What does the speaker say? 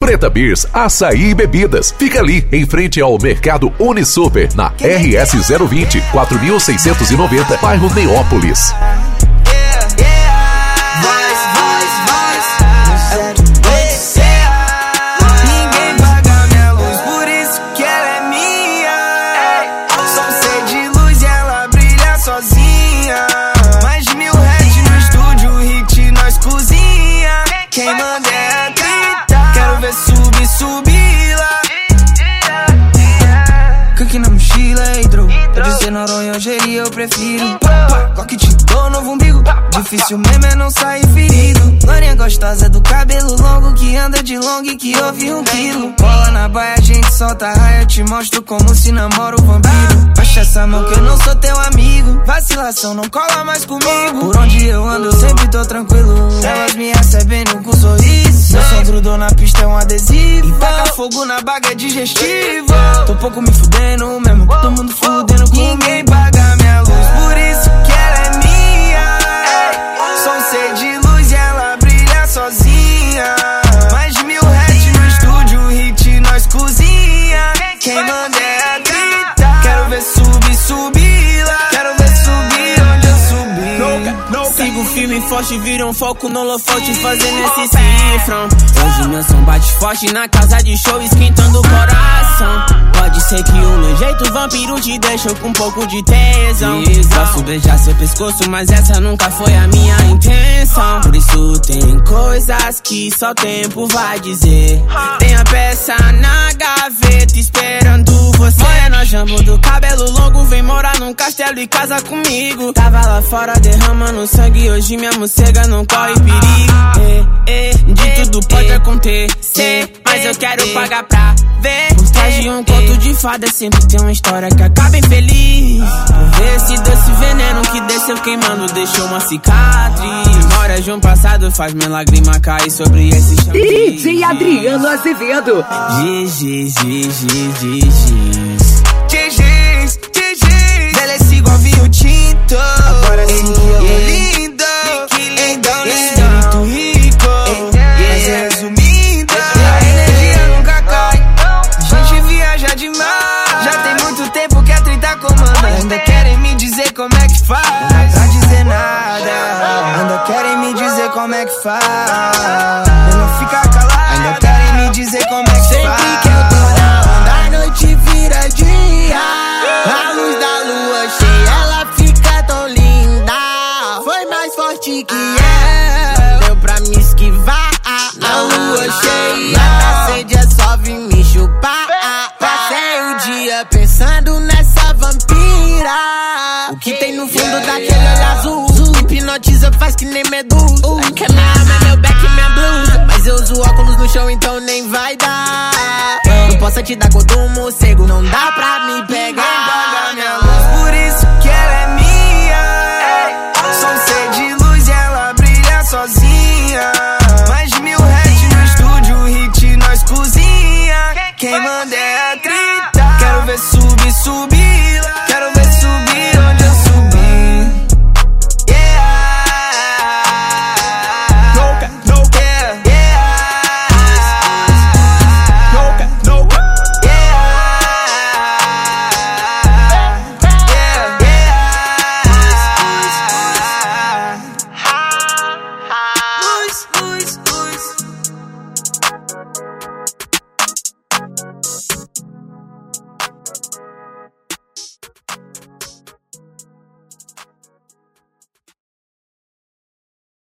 Preta Beers, açaí e bebidas. Fica ali, em frente ao Mercado Unisuper, na RS 020, 4690, bairro Neópolis. Eu prefiro Coque te dou novo umbigo. Difícil mesmo é não sair ferido. Loirinha gostosa do cabelo longo, que anda de long e que ouve 1 quilo. Bola na baia, a gente solta raia. Eu te mostro como se namora o vampiro. Baixa essa mão que eu não sou teu amigo. Vacilação não cola mais comigo. Por onde eu ando eu sempre tô tranquilo. Elas me recebendo com sorriso. Meu som grudou na pista, é um adesivo. E taca fogo na baga é digestivo. Tô pouco me fudendo mesmo. Todo mundo fudendo comigo. Ninguém paga minha luz, por isso que ela é minha. Som ser de luz e ela brilha sozinha. Mais de 1000 hits no estúdio, hit nós cozinha. Quem manda é a grita. Quero ver subir lá. Quero ver subir onde eu subi. Sigo firme e forte, vira um foco no holofote, fazendo esse cifrão. Hoje meu som bate forte na casa de show, esquentando o coração. Pode ser que o meu jeito vampiro te deixou com um pouco de tesão. Posso beijar seu pescoço, mas essa nunca foi a minha intenção. Por isso tem coisas que só o tempo vai dizer. Tem a peça na gaveta esperando você. Morena jambo do cabelo longo, vem morar num castelo e casa comigo. Tava lá fora derramando sangue, hoje minha morcega não corre perigo. De tudo pode acontecer, mas eu quero pagar pra ver. Por trás de um conto de fada sempre tem uma história que acaba infeliz. Por ver esse doce veneno que desceu queimando, deixou uma cicatriz. Memória de um passado faz minha lágrima cair sobre esse chão. DJ Adriano Azevedo. Envelhece igual vinho tinto. Agora sim eu tô lindo. Então espírito rico. Mas resumindo, a energia nunca cai. A gente viaja demais. Já tem muito tempo que a treta comanda. Ainda querem me dizer como é que faz. Não dá pra dizer nada. Ainda querem me dizer como é que faz. Eu não ficar calado. Ainda querem me dizer como é que faz. Sempre que eu tô na onda, a noite vira dia. A luz da lua cheia, ela fica tão linda. Foi mais forte que eu, deu pra me esquivar. A lua cheia, na sede é só vir me chupar. Passei o dia pensando nessa vampira. O que tem no fundo daquele olho azul hipnotiza, faz que nem medusa. Que minha alma é meu back e minha blusa. Mas eu uso óculos no chão, então nem vai dar. Não posso te dar cor do morcego, não dá pra me pegar.